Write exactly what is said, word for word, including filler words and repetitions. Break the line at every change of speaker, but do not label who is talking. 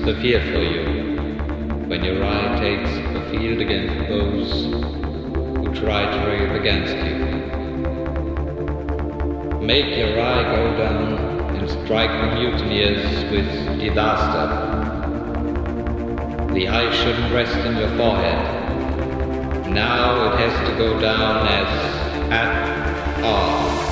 the fear for you, when your eye takes the field against those who try to rail against you. Make your eye go down and strike the mutineers with disaster. The eye shouldn't rest in your forehead. Now it has to go down as at all.